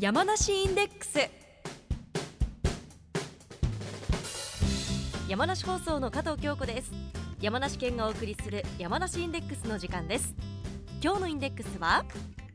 山梨インデックス。山梨放送の加藤京子です。山梨県がお送りする山梨インデックスの時間です。今日のインデックスは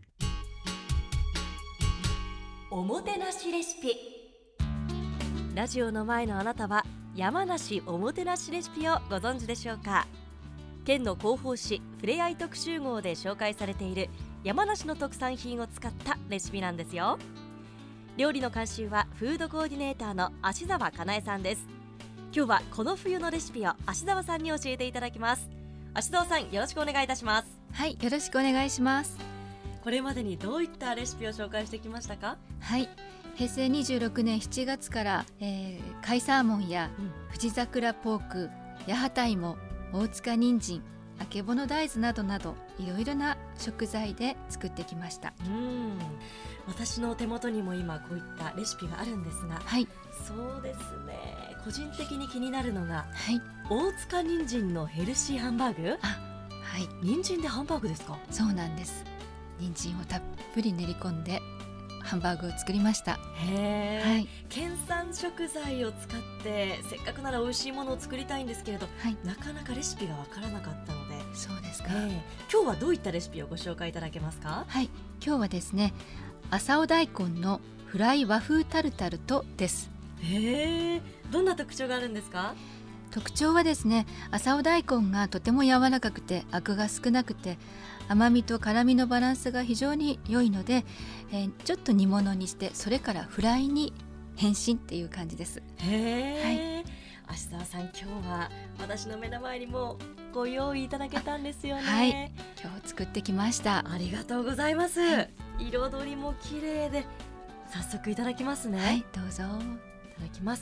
おもてなしレシピ。ラジオの前のあなたは山梨おもてなしレシピをご存知でしょうか。県の広報誌ふれあい特集号で紹介されている山梨の特産品を使ったレシピなんですよ。料理の監修はフードコーディネーターの芦澤かなえさんです。今日はこの冬のレシピを芦澤さんに教えていただきます。芦澤さん、よろしくお願いいたします。 はい、よろしくお願いします。 これまでにどういったレシピを紹介してきましたか？ はい、平成26年7月から、貝サーモンや富士桜ポーク、八幡芋、大塚人参、あけぼの大豆などなどいろいろな食材で作ってきました。 私の手元にも今こういったレシピがあるんですが、 はい、 そうですね、個人的に気になるのが、 はい、 大塚人参のヘルシーハンバーグ。 はい、 人参でハンバーグですか？ そうなんです。人参をたっぷり練り込んでハンバーグを作りました。 へー、 はい、 県産食材を使ってせっかくなら美味しいものを作りたいんですけれど、 はい、 なかなかレシピがわからなかったので。 そうですか。 今日はどういったレシピをご紹介いただけますか？ はい、今日はですね、朝尾大根のフライ和風タルタルトです。 へー、どんな特徴があるんですか？ 特徴はですね、朝尾大根がとても柔らかくてアクが少なくて甘みと辛みのバランスが非常に良いので、ちょっと煮物にしてそれからフライに変身っていう感じです。 へー、芦澤さん、今日は私の目の前にもご用意いただけたんですよね。 はい、今日作ってきました。 ありがとうございます、 はい、 彩りも綺麗で早速いただきますね。 はい、どうぞ。 いただきます。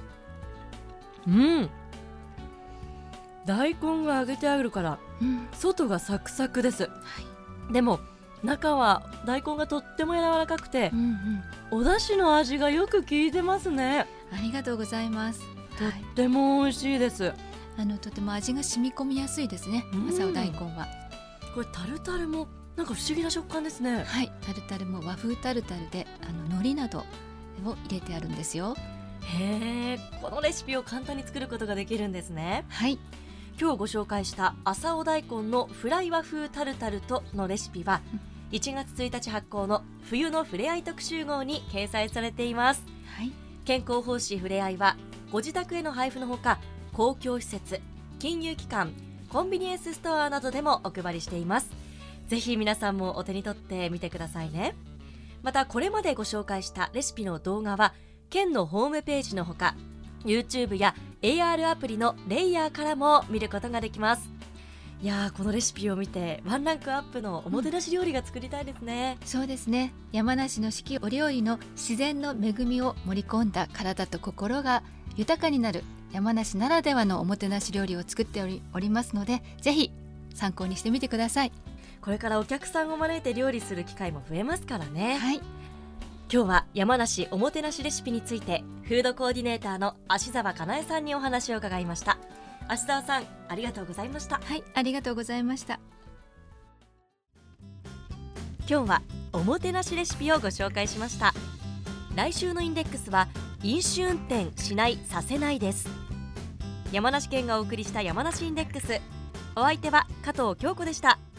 大根が揚げてあるから、外がサクサクです、でも中は大根がとっても柔らかくて、お出汁の味がよく効いてますね。 ありがとうございます。 とっても美味しいです。 とても味が染み込みやすいですね、朝尾大根は。これタルタルもなんか不思議な食感ですね。 はい、タルタルも和風タルタルで海苔などを入れてあるんですよ。 へー、このレシピを簡単に作ることができるんですね。 はい、 今日ご紹介した朝尾大根のフライ和風タルタルトのレシピは、1月1日発行の冬のふれあい特集号に掲載されています。 はい、 健康奉仕ふれあいはご自宅への配布のほか、公共施設、金融機関、コンビニエンスストアなどでもお配りしています。ぜひ皆さんもお手に取ってみてくださいね。またこれまでご紹介したレシピの動画は県のホームページのほか YouTube や AR アプリのレイヤーからも見ることができます。いやー、このレシピを見てワンランクアップのおもてなし料理が作りたいですね。 そうですね、山梨の四季折々の自然の恵みを盛り込んだ体と心が豊かになる山梨ならではのおもてなし料理を作っておりますので、ぜひ参考にしてみてください。 これからお客さんを招いて料理する機会も増えますからね。 はい、 今日は山梨おもてなしレシピについてフードコーディネーターの芦澤かなえさんにお話を伺いました。芦澤さん、ありがとうございました。 はい、ありがとうございました。 今日はおもてなしレシピをご紹介しました。来週のインデックスは飲酒運転しないさせないです。山梨県がお送りした山梨インデックス、お相手は加藤京子でした。